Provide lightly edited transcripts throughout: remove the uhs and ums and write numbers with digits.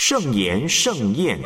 圣言盛宴。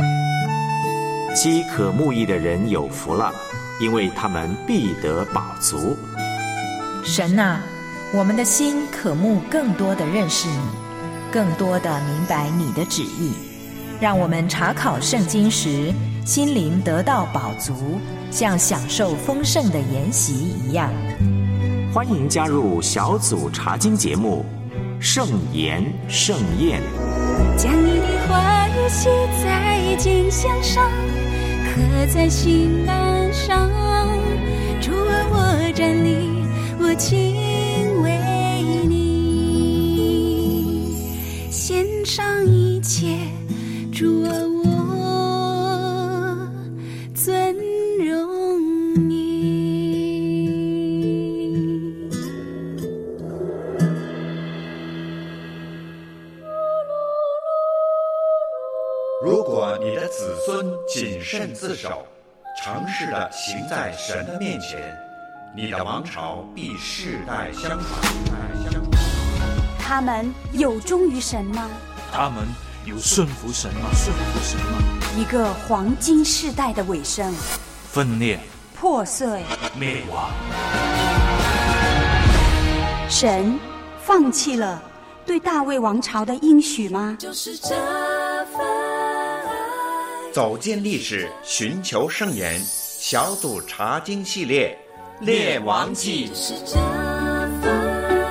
饥渴慕义的人有福了，因为他们必得饱足。 神啊，我们的心渴慕更多的认识你，更多的明白你的旨意，让我们查考圣经时心灵得到饱足，像享受丰盛的筵席一样。 欢迎加入小组查经节目圣言盛宴。 将你的话语写在经箱上，刻在心栏上。主啊，我站立，我敬畏你，献上一切。主啊，我尊荣你。 如果你的子孙谨慎自守，诚实地行在神的面前，你的王朝必世代相传。 他们有忠于神吗？ 他们有顺服神吗？ 一个黄金世代的尾声， 分裂、 破碎、 灭亡。 神放弃了对大卫王朝的应许吗？ 就是这份走进历史，寻求圣言，小组查经系列《列王纪》。 就是这份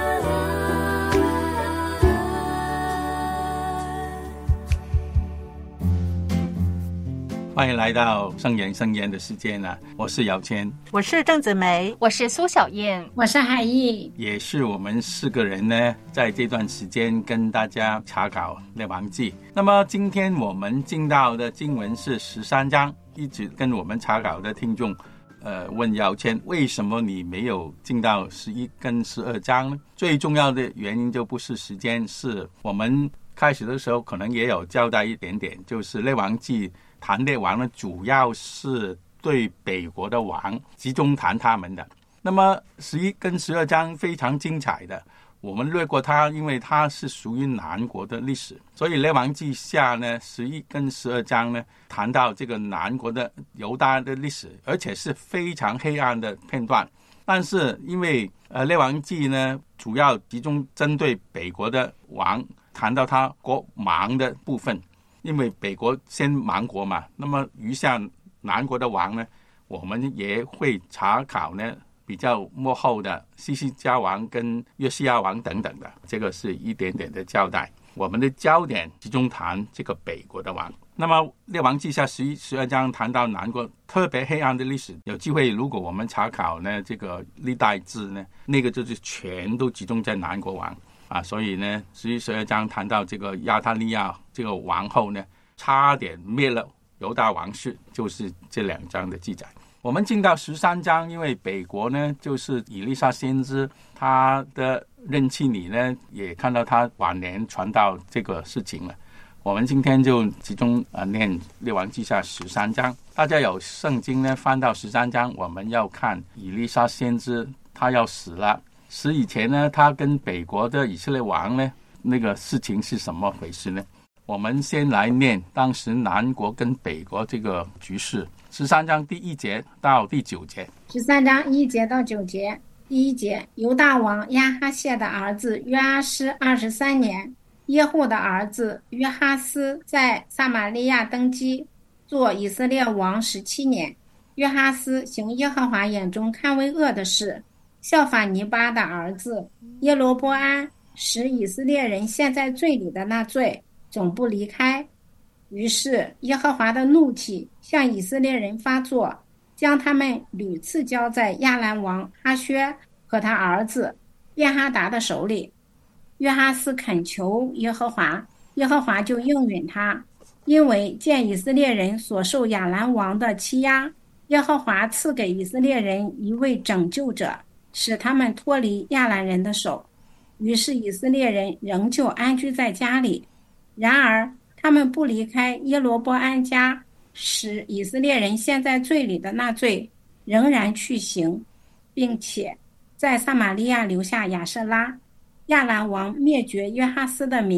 欢迎来到圣言圣言的时间啊！我是姚谦， 我是郑子梅， 我是苏小燕， 我是海毅， 也是我们4个人呢，在这段时间跟大家查考列王纪。那么今天我们进到的经文是13章，一直跟我们查考的听众问姚谦，为什么你没有进到11跟12章呢？最重要的原因就不是时间，是我们开始的时候可能也有交代一点点，就是列王纪谈列王呢，主要是对北国的王集中谈他们的。那么11跟12章非常精彩的，我们略过它，因为它是属于南国的历史，所以列王纪下呢11跟12章呢谈到这个南国的犹大的历史，而且是非常黑暗的片段。但是因为列王纪呢主要集中针对北国的王，谈到他国忙的部分，因为北国先亡国嘛，那么余下南国的王呢，我们也会查考呢比较末后的西西家王跟约西亚王等等的，这个是一点点的交代。我们的焦点集中谈这个北国的王。那么列王纪下11、12章谈到南国特别黑暗的历史，有机会如果我们查考呢这个历代志呢，那个就是全都集中在南国王啊，所以呢11、12章谈到这个亚他利亚这个王后呢差点灭了犹大王室，就是这2章的记载。我们进到13章，因为北国呢就是以利沙先知，他的任期里呢也看到他晚年传道这个事情了。我们今天就集中念列王记下13章。大家有圣经呢翻到13章，我们要看以利沙先知他要死了，死以前呢他跟北国的以色列王呢那个事情是什么回事呢？我们先来念当时南国跟北国这个局势。13章第1节到第9节。 13章1节到9节。第1节，犹大王亚哈谢的儿子约阿施23年，耶户的儿子约哈斯在撒玛利亚登基，做以色列王17年。约哈斯行耶和华眼中看为恶的事，效法尼巴的儿子耶罗波安，使以色列人陷在罪里的那罪总不离开。于是耶和华的怒气向以色列人发作，将他们屡次交在亚兰王哈薛和他儿子便哈达的手里。约哈斯恳求耶和华，耶和华就应允他，因为见以色列人所受亚兰王的欺压，耶和华赐给以色列人一位拯救者，使他们脱离亚兰人的手。于是以色列人仍旧安居在家里。然而他们不离开耶罗波安家，使以色列人陷在罪里的那罪仍然去行，并且在撒玛利亚留下亚舍拉。亚兰王灭绝约哈斯的民，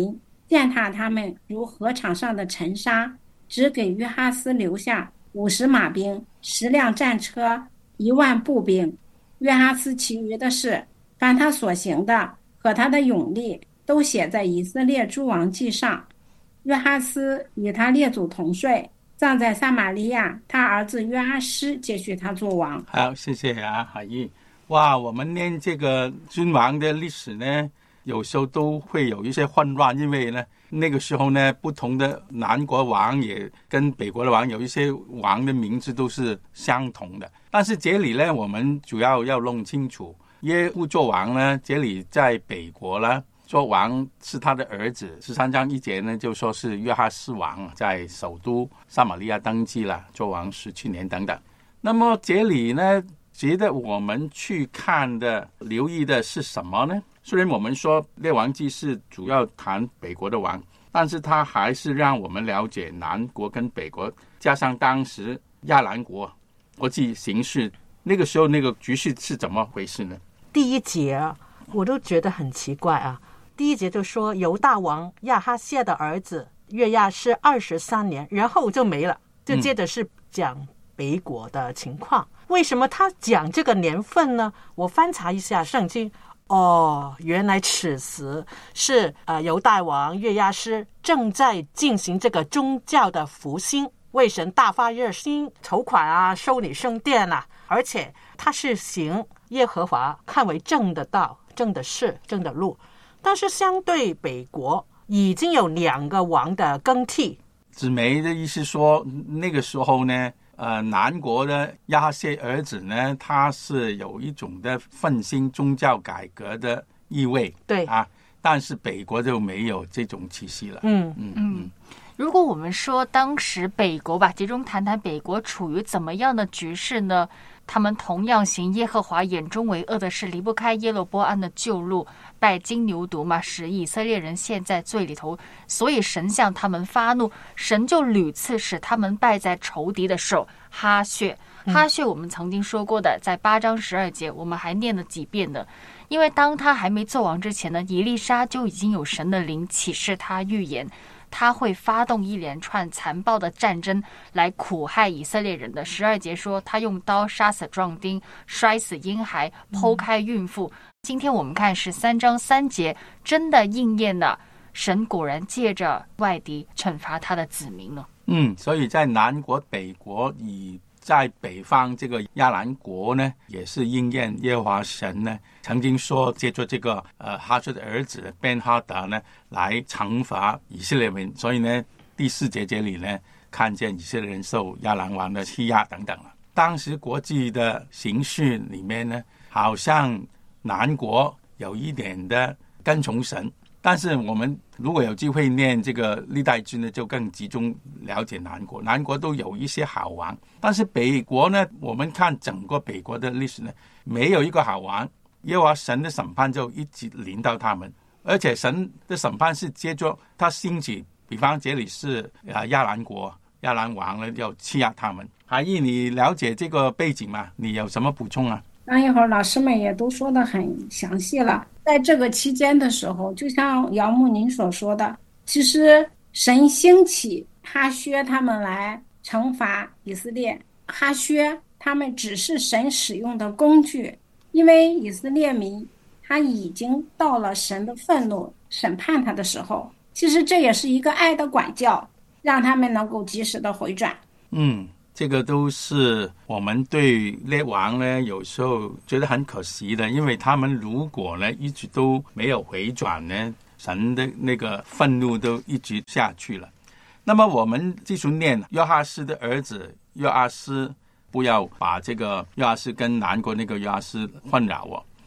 践踏他们如禾场上的尘沙，只给约哈斯留下50马兵、10辆战车、1万步兵。约哈斯其余的事，凡他所行的和他的勇力，都写在以色列诸王记上。约哈斯与他列祖同睡，葬在撒玛利亚，他儿子约阿施接续他做王。 好，谢谢啊，海义。哇，我们念这个君王的历史呢，有时候都会有一些混乱，因为呢，那个时候呢，不同的南国王也跟北国的王有一些王的名字都是相同的。但是这里呢，我们主要弄清楚，耶户做王呢，这里在北国呢，做王是他的儿子。13章1节呢，就说是约哈斯王在首都撒玛利亚登基了，做王17年等等。那么这里呢，值得我们去看的、留意的是什么呢？虽然我们说列王记是主要谈北国的王，但是他还是让我们了解南国跟北国，加上当时亚兰国国际形势，那个时候那个局势是怎么回事呢？ 第1节我都觉得很奇怪啊。第1节就说犹大王亚哈谢的儿子约亚是23年，然后就没了，就接着是讲北国的情况。为什么他讲这个年份呢？我翻查一下圣经，原来此时是犹大王约亚施正在进行这个宗教的复兴，为神大发热心，筹款啊，修理圣殿啊，而且他是行耶和华看为正的道、正的事、正的路。但是相对北国已经有2个王的更替。 子梅的意思说，那个时候呢，南国的亚哈谢儿子呢，他是有一种的奋兴宗教改革的意味， 对啊， 但是北国就没有这种气息了。 如果我们说当时北国吧，集中谈谈北国处于怎么样的局势呢？他们同样行耶和华眼中为恶的事，离不开耶罗波安的旧路，拜金牛犊嘛，使以色列人陷在罪里头，所以神向他们发怒，神就屡次使他们败在仇敌的手。哈薛我们曾经说过的，在8章12节我们还念了几遍的。因为当他还没做王之前呢，以利沙就已经有神的灵启示他预言，他会发动一连串残暴的战争来苦害以色列人的。12节说他用刀杀死壮丁，摔死婴孩，剖开孕妇。今天我们看13章3节，真的应验了，神果然借着外敌惩罚他的子民了。 所以在南国北国以在北方这个亚兰国呢，也是应验耶和华神呢曾经说，借着这个哈薛的儿子便哈达呢来惩罚以色列人。所以呢，第4节这里呢，看见以色列人受亚兰王的欺压等等了。当时国际的形势里面呢，好像南国有一点的跟从神，但是我们如果有机会念这个历代志呢，就更集中了解南国。南国都有一些好王，但是北国呢，我们看整个北国的历史呢，没有一个好王。耶和华神的审判就一直临到他们，而且神的审判是接着他兴起，比方这里是亚兰国，亚兰王呢要欺压他们。海义，你了解这个背景吗？你有什么补充啊？ 刚一会儿老师们也都说得很详细了。在这个期间的时候，就像姚牧您所说的，其实神兴起哈薛他们来惩罚以色列，哈薛他们只是神使用的工具，因为以色列民他已经到了神的愤怒审判他的时候，其实这也是一个爱的管教，让他们能够及时的回转。 这个都是我们对列王呢有时候觉得很可惜的，因为他们如果呢一直都没有回转呢，神的那个愤怒都一直下去了。那么我们继续念约哈斯的儿子约阿施，不要把这个约阿施跟南国那个约阿施混淆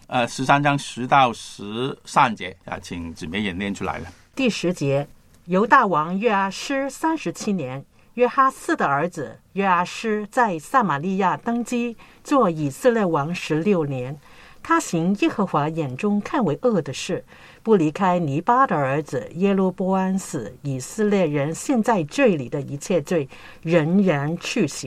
13章10到13节请姊妹也念出来了。 第10节，犹大王约阿施37年，约哈斯的儿子约阿施在撒玛利亚登基，做以色列王16年。他行耶和华眼中看为恶的事，不离开尼巴的儿子耶罗波安死以色列人陷在罪里的一切罪，仍然去行。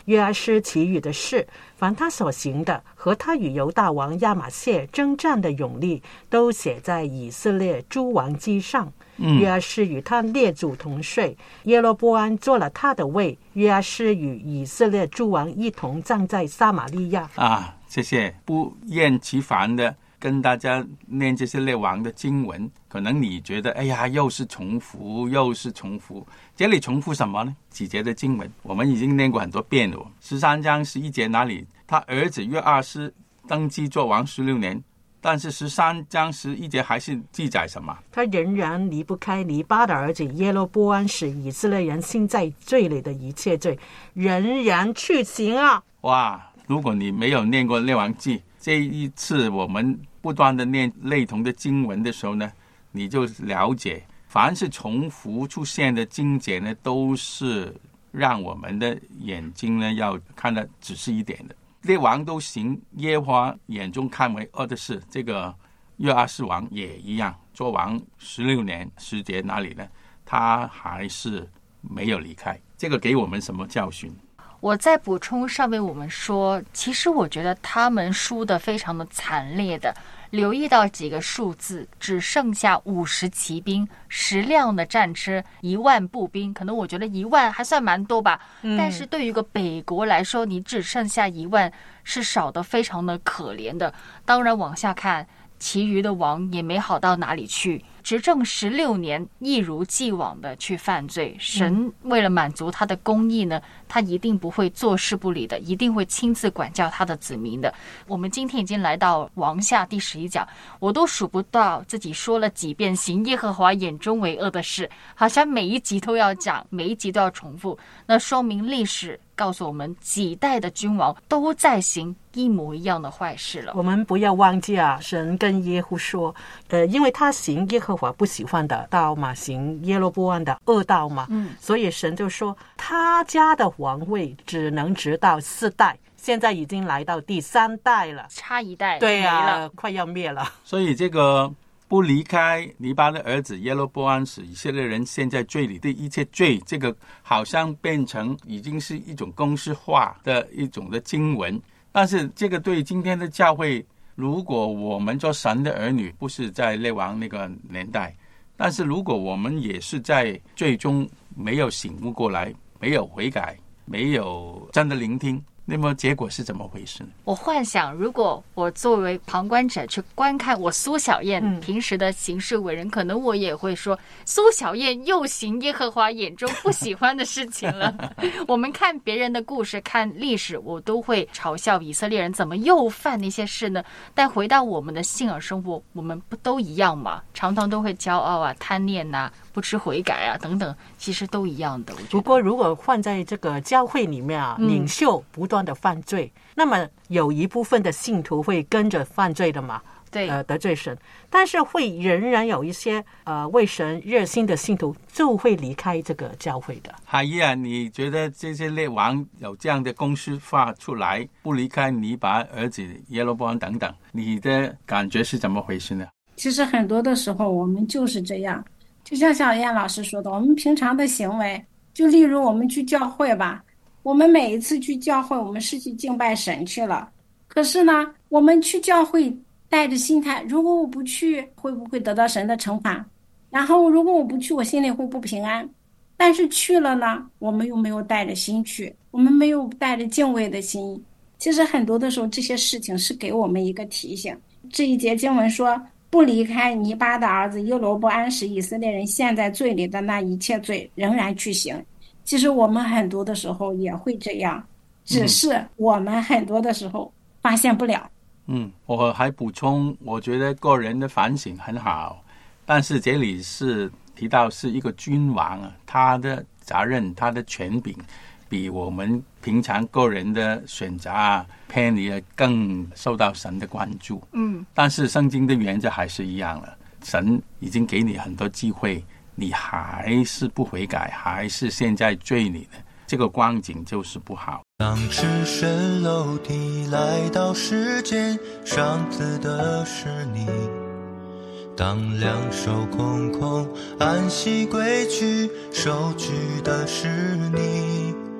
约阿施其余的事，凡他所行的，和他与犹大王亚玛谢征战的勇力，都写在以色列诸王记上。约阿施与他列祖同睡，耶罗波安做了他的位。约阿施与以色列诸王一同葬在撒玛利亚。 谢谢。不厌其烦的跟大家念这些列王的经文，可能你觉得又是重复。这里重复什么呢？几节的经文我们已经念过很多遍了。13章11节那里，他儿子约阿施登基做王16年，但是13章11节还是记载什么？ 他仍然离不开尼巴的儿子耶罗波安使以色列人陷在罪里的一切罪，仍然去行啊！ 哇，如果你没有念过列王记，这一次我们不断的念类同的经文的时候呢，你就了解，凡是重复出现的经节呢，都是让我们的眼睛呢要看得仔细一点的。列王都行耶和华眼中看为恶的事，这个约阿施王也一样，做王16年10节那里呢，他还是没有离开。这个给我们什么教训？ 我再补充上面我们说，其实我觉得他们输得非常的惨烈的，留意到几个数字，只剩下50骑兵，10辆的战车，1万步兵，可能我觉得1万还算蛮多吧，但是对于一个北国来说，你只剩下1万是少得非常的可怜的。当然往下看，其余的王也没好到哪里去，执政16年，一如既往的去犯罪。神为了满足他的公义呢，他一定不会坐视不理的，一定会亲自管教他的子民的。我们今天已经来到王下第11讲，我都数不到自己说了几遍行耶和华眼中为恶的事，好像每一集都要讲，每一集都要重复。那说明历史告诉我们，几代的君王都在行一模一样的坏事了。 我们不要忘记神跟耶户说，因为他行耶和华不喜欢的道嘛，行耶罗波安的恶道嘛，所以神就说他家的王位只能直到4代，现在已经来到第3代了， 差一代， 对快要灭了。 所以这个不离开尼巴的儿子耶罗波安使以色列人陷在罪里的一切罪，这个好像变成已经是一种公式化的一种的经文。但是这个对今天的教会，如果我们做神的儿女，不是在列王那个年代，但是如果我们也是在最终没有醒悟过来，没有悔改，没有真的聆听，那么结果是怎么回事呢？ 我幻想，如果我作为旁观者去观看我苏小燕平时的行事为人，可能我也会说，苏小燕又行耶和华眼中不喜欢的事情了。我们看别人的故事，看历史，我都会嘲笑以色列人怎么又犯那些事呢？但回到我们的信仰生活，我们不都一样吗？常常都会骄傲啊、贪念啊、不知悔改啊等等，其实都一样的。 不过如果换在这个教会里面领袖不断的犯罪，那么有一部分的信徒会跟着犯罪的嘛， 对， 得罪神，但是会仍然有一些为神热心的信徒就会离开这个教会的。 海伊你觉得这些列王有这样的公式化出来，不离开尼巴儿子耶罗波安等等，你的感觉是怎么回事呢？ 其实很多的时候我们就是这样，就像小燕老师说的，我们平常的行为，就例如我们去教会吧，我们每一次去教会，我们是去敬拜神去了，可是呢，我们去教会带着心态，如果我不去，会不会得到神的惩罚？然后如果我不去，我心里会不平安。但是去了呢，我们又没有带着心去，我们没有带着敬畏的心。其实很多的时候，这些事情是给我们一个提醒。这一节经文说，不离开尼巴的儿子耶罗波安使以色列人陷在罪里的那一切罪，仍然去行。其实我们很多的时候也会这样，只是我们很多的时候发现不了。 我还补充，我觉得个人的反省很好，但是这里是提到是一个君王他的责任，他的权柄比我们平常个人的选择偏离更受到神的关注。但是圣经的原则还是一样了，神已经给你很多机会，你还是不悔改，还是陷在罪里的，这个光景就是不好。 当赤身露体来到世间，上次的是你，当两手空空安息归去，收取的是你。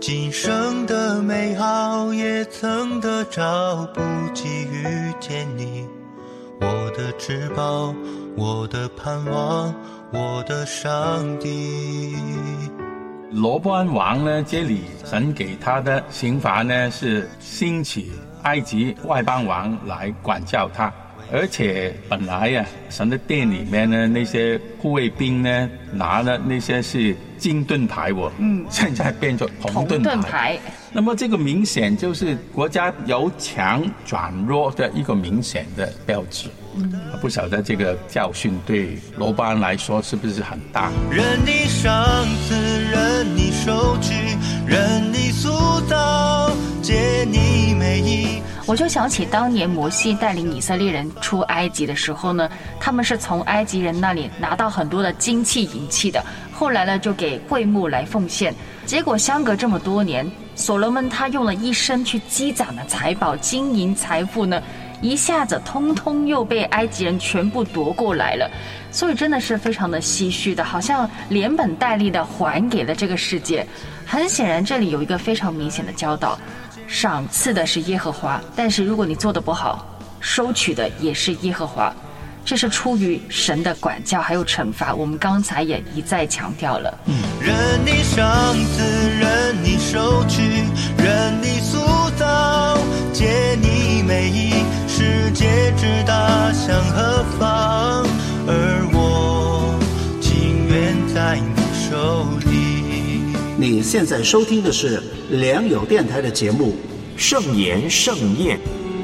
今生的美好也曾得着，不及遇见你，我的至宝，我的盼望，我的上帝。 罗波安王呢，这里神给他的刑罚呢是兴起埃及外邦王来管教他，而且本来神的殿里面呢，那些护卫兵呢拿的那些是金盾牌现在变成红盾牌。那么这个明显就是国家由强转弱的一个明显的标志。不晓得这个教训对罗波安来说是不是很大？ 任你赏赐，任你收取，任你塑造，借你美意。 我就想起当年摩西带领以色列人出埃及的时候呢，他们是从埃及人那里拿到很多的金器银器的，后来呢就给会幕来奉献。结果相隔这么多年，所罗门他用了一生去积攒的财宝、金银财富呢，一下子通通又被埃及人全部夺过来了，所以真的是非常的唏嘘的，好像连本带利的还给了这个世界。很显然这里有一个非常明显的教导，赏赐的是耶和华，但是如果你做得不好，收取的也是耶和华，这是出于神的管教还有惩罚，我们刚才也一再强调了。 任你赏赐，任你收取，任你塑造，借你美意，世界之大向何方，而我情愿在你手里。 你现在收听的是良友电台的节目《 圣言盛宴》。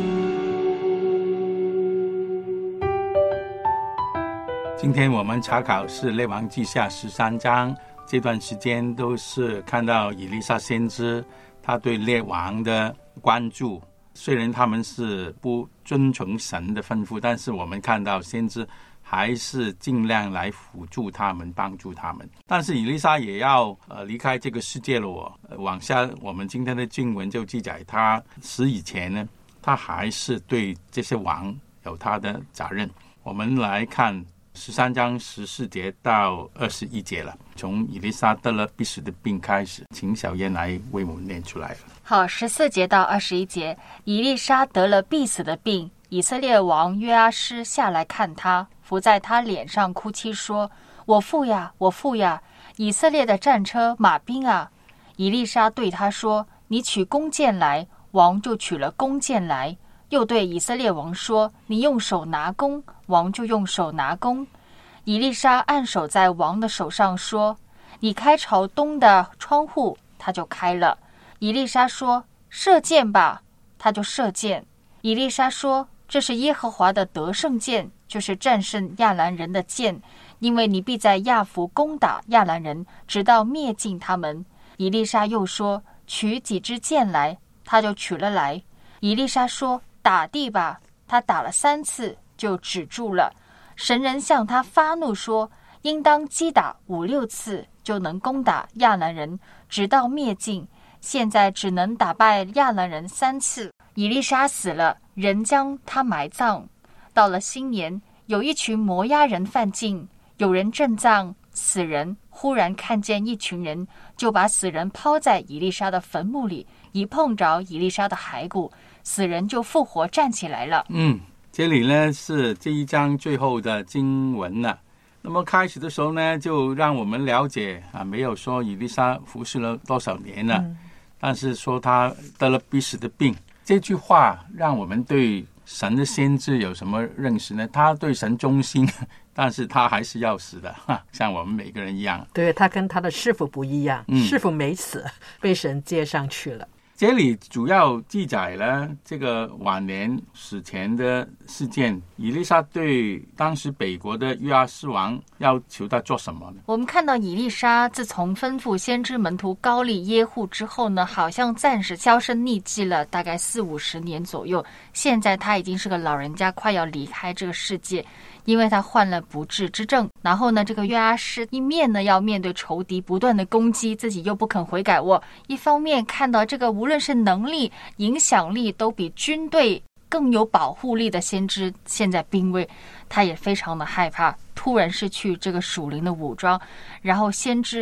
今天我们查考是列王记下13章，这段时间都是看到以利沙先知他对列王的关注，虽然他们是不遵从神的吩咐，但是我们看到先知还是尽量来辅助他们，帮助他们。但是以利沙也要离开这个世界了往下我们今天的经文就记载，他死以前呢，他还是对这些王有他的责任。我们来看13章14节到21节了，从以利沙得了必死的病开始，请小燕来为我们念出来了。 好，14节到21节，以利沙得了必死的病，以色列王约阿施下来看他，伏在他脸上哭泣说：我父呀，我父呀，以色列的战车马兵啊！以利沙对他说：你取弓箭来。王就取了弓箭来，又对以色列王说：你用手拿弓。王就用手拿弓。以利沙按手在王的手上说：你开朝东的窗户，他就开了。以利沙说：射箭吧，他就射箭。以利沙说：这是耶和华的得胜箭，就是战胜亚兰人的箭，因为你必在亚弗攻打亚兰人，直到灭尽他们。以利沙又说：取几支箭来，他就取了来。以利沙说：打地吧，他打了3次就止住了。神人向他发怒说：应当击打5、6次，就能攻打亚兰人，直到灭尽。现在只能打败亚兰人3次。以利沙死了，人将他埋葬。到了新年，有一群摩押人犯境，有人正葬死人，忽然看见一群人，就把死人抛在以利沙的坟墓里，一碰着以利沙的骸骨，死人就复活站起来了。 这里呢是这一章最后的经文了。那么开始的时候呢，就让我们了解没有说以利沙服侍了多少年了，但是说他得了必死的病。这句话让我们对神的先知有什么认识呢？他对神忠心，但是他还是要死的，像我们每个人一样。 对，他跟他的师傅不一样，师傅没死，被神接上去了。 这里主要记载了这个晚年死前的事件。以利沙对当时北国的约阿施王要求他做什么呢？ 我们看到以利沙自从吩咐先知门徒膏立耶户之后呢，好像暂时销声匿迹了，大概40-50年左右。现在他已经是个老人家，快要离开这个世界，因为他患了不治之症。然后呢，这个约阿施一面呢要面对仇敌不断的攻击，自己又不肯悔改一方面看到这个无论是能力、影响力都比军队更有保护力的先知现在濒危，他也非常的害怕突然失去这个属灵的武装。然后先知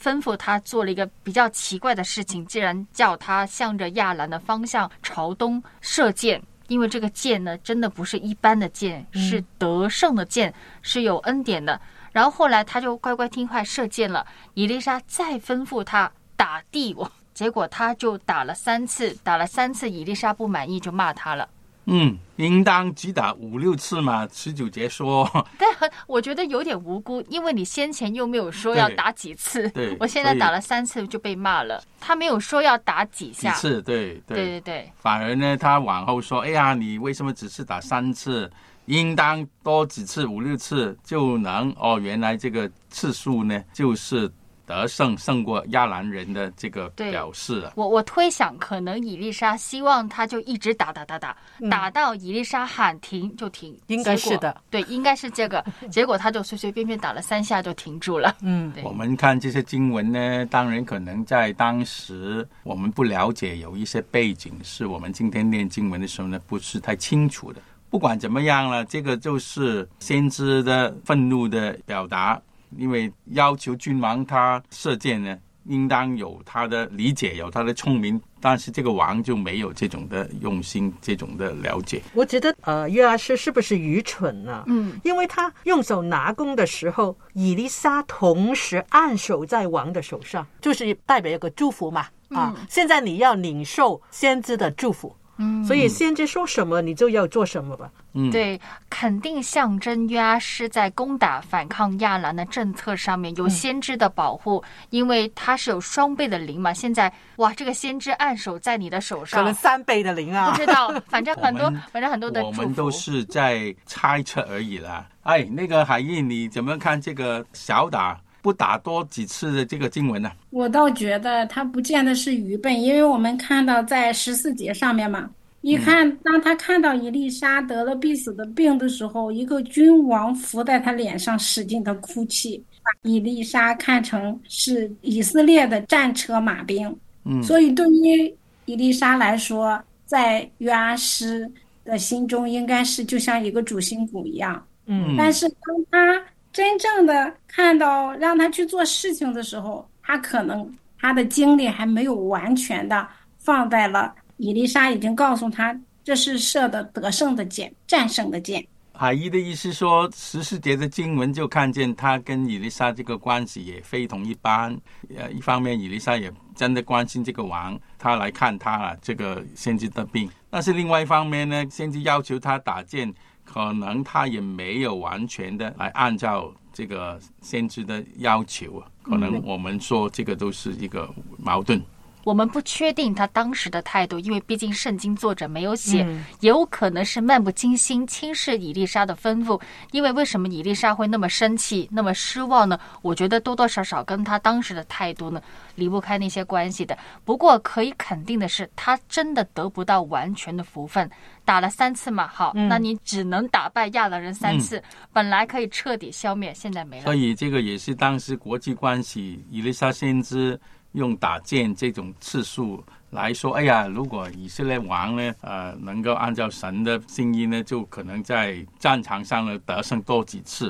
吩咐他做了一个比较奇怪的事情，竟然叫他向着亚兰的方向朝东射箭。因为这个箭呢，真的不是一般的箭，是得胜的箭，是有恩典的。然后后来他就乖乖听话射箭了。以利沙再吩咐他打地，结果他就打了3次，打了3次，以利沙不满意就骂他了。 应当只打5-6次嘛，19节说。 但我觉得有点无辜，因为你先前又没有说要打几次， 对， 我现在打了3次就被骂了。他没有说要打几下， 几次，对， 反而呢，他往后说，哎呀，你为什么只是打3次？应当多几次，5-6次就能原来这个次数呢，就是得胜过亚兰人的这个表示了。 我推想，可能以利沙希望他就一直打到以利沙喊停就停， 应该是的， 对，应该是这个。结果他就随随便便打了3下就停住了。 我们看这些经文呢，当然可能在当时我们不了解，有一些背景是我们今天念经文的时候呢不是太清楚的。不管怎么样了，这个就是先知的愤怒的表达。因为要求君王他射箭呢，应当有他的理解，有他的聪明，但是这个王就没有这种的用心，这种的了解。 我觉得约阿施是不是愚蠢呢？因为他用手拿弓的时候，以利沙同时按手在王的手上，就是代表一个祝福嘛。现在你要领受先知的祝福。所以先知说什么你就要做什么吧。 对，肯定象征约阿施在攻打反抗亚兰的政策上面有先知的保护，因为他是有双倍的灵嘛。现在这个先知按手在你的手上， 可能3倍的灵啊， 不知道，反正很多的祝福。 我们都是在猜测而已啦。那个海义，你怎么看这个小打不打多几次的这个经文呢？ 我倒觉得他不见得是愚笨，因为我们看到在14节上面嘛，当他看到以利沙得了必死的病的时候，一个君王伏在他脸上使劲的哭泣，把以利沙看成是以色列的战车马兵。所以对于以利沙来说，在约阿施的心中应该是就像一个主心骨一样。但是当他真正的看到让他去做事情的时候，他可能他的精力还没有完全的放在了以利沙已经告诉他这是射的得胜的箭，战胜的箭。 海义的意思说14节的经文就看见他跟以利沙这个关系也非同一般。一方面以利沙也真的关心这个王，他来看他这个先知的病，但是另外一方面呢，先知要求他打箭，可能他也没有完全的来按照这个先知的要求，可能我们说这个都是一个矛盾。 我们不确定他当时的态度，因为毕竟圣经作者没有写，也有可能是漫不经心轻视以利沙的吩咐。因为为什么以利沙会那么生气那么失望呢？我觉得多多少少跟他当时的态度呢离不开那些关系的。不过可以肯定的是，他真的得不到完全的福分。打了3次嘛，好，那你只能打败亚兰人3次，本来可以彻底消灭，现在没了。 所以这个也是当时国际关系，以利沙先知用打箭这种次数来说，如果以色列王呢，能够按照神的心意呢，就可能在战场上呢得胜多几次。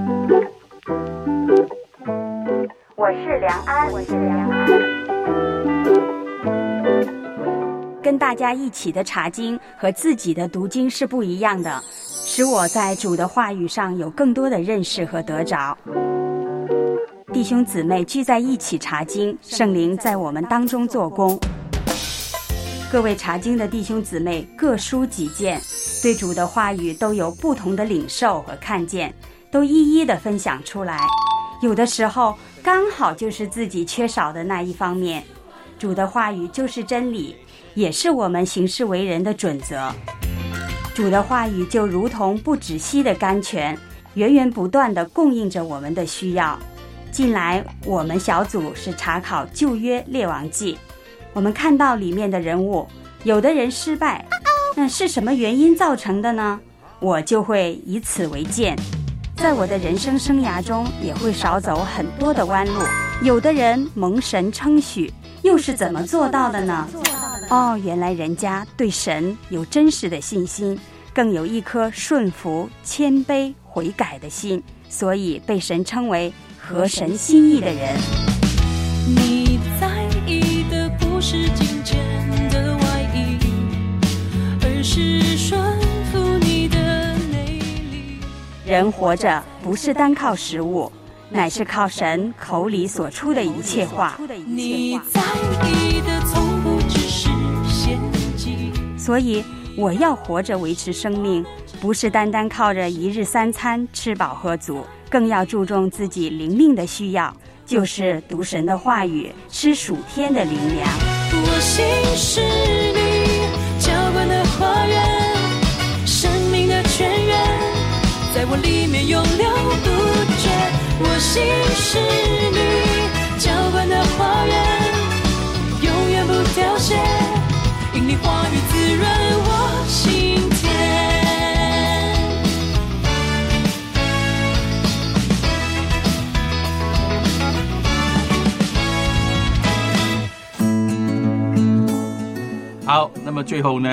我是梁安，跟大家一起的查经和自己的读经是不一样的，使我在主的话语上有更多的认识和得着。弟兄姊妹聚在一起查经，圣灵在我们当中做工。各位查经的弟兄姊妹各抒己见，对主的话语都有不同的领受和看见，都一一的分享出来。有的时候刚好就是自己缺少的那一方面。主的话语就是真理，也是我们行事为人的准则。主的话语就如同不止息的甘泉，源源不断地供应着我们的需要。近来我们小组是查考旧约列王记，我们看到里面的人物，有的人失败，那是什么原因造成的呢？我就会以此为鉴，在我的人生生涯中也会少走很多的弯路。有的人蒙神称许，又是怎么做到的呢？原来人家对神有真实的信心，更有一颗顺服、谦卑、悔改的心，所以被神称为合神心意的人。 人活着不是单靠食物，乃是靠神口里所出的一切话。 你在意的从不只是现际， 所以我要活着维持生命，不是单单靠着一日三餐吃饱喝足，更要注重自己灵命的需要，就是读神的话语，吃属天的灵粮。 我心是你浇灌的花园，生命的泉源在我里面永流不绝。我心是你浇灌的花园，永远不凋谢，因你话语滋润我心田。 好，那么最后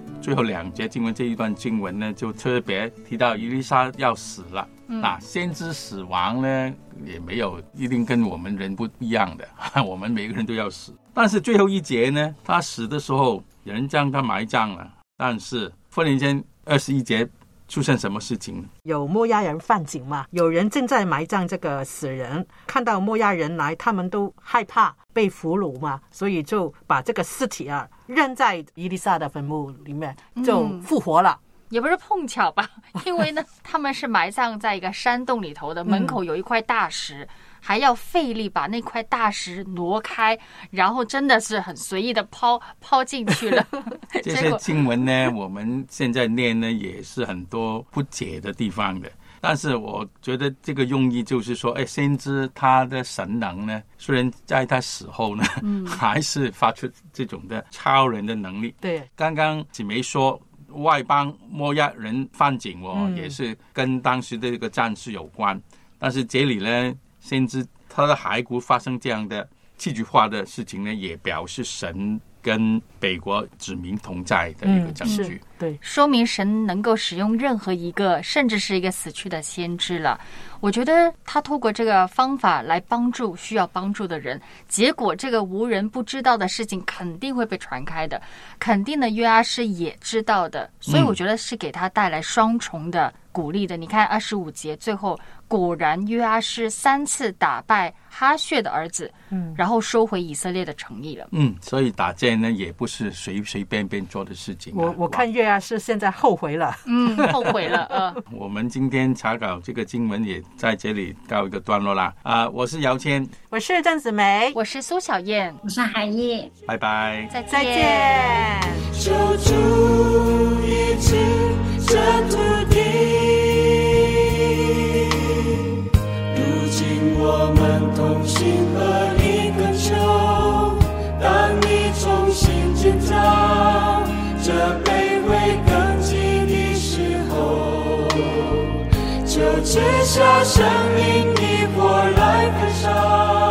2节经文，这一段经文呢，就特别提到以利沙要死了。先知死亡呢，也没有一定跟我们人不一样的，我们每个人都要死。但是最后一节呢，他死的时候，有人将他埋葬了。但是忽然间21节出现什么事情？ 有摩押人犯境嘛，有人正在埋葬这个死人，看到摩押人来，他们都害怕被俘虏嘛，所以就把这个尸体扔在以利沙的坟墓里面，就复活了。 也不是碰巧吧，因为呢，他们是埋葬在一个山洞里头的，门口有一块大石，还要费力把那块大石挪开，然后真的是很随意的抛进去了。 这些经文呢，我们现在念呢，也是很多不解的地方的。但是我觉得这个用意就是说，先知他的神能呢，虽然在他死后呢，还是发出这种的超人的能力。 对， 刚刚姊妹说外邦摩押人犯境也是跟当时的这个战事有关。但是这里呢，先知他的骸骨发生这样的戏剧化的事情呢，也表示神跟北国子民同在的一个证据。 对， 说明神能够使用任何一个，甚至是一个死去的先知了。我觉得他透过这个方法来帮助需要帮助的人，结果这个无人不知道的事情肯定会被传开的，肯定的约阿施也知道的，所以我觉得是给他带来双重的鼓励的。你看25节最后，果然约阿施3次打败哈薛的儿子，然后收回以色列的诚意了。 所以打仗呢，也不是随随便便做的事情。 我看约阿施现在后悔了， 后悔了。 我们今天查考这个经文也在这里告一个段落啦。我是姚谦， 我是郑子梅， 我是苏小燕， 我是海叶， 拜拜， 再见。 救主医治这土地，如今我们同心合力恳求，当你重新建造这卑微根基的时候，就赐下生命的火来焚烧。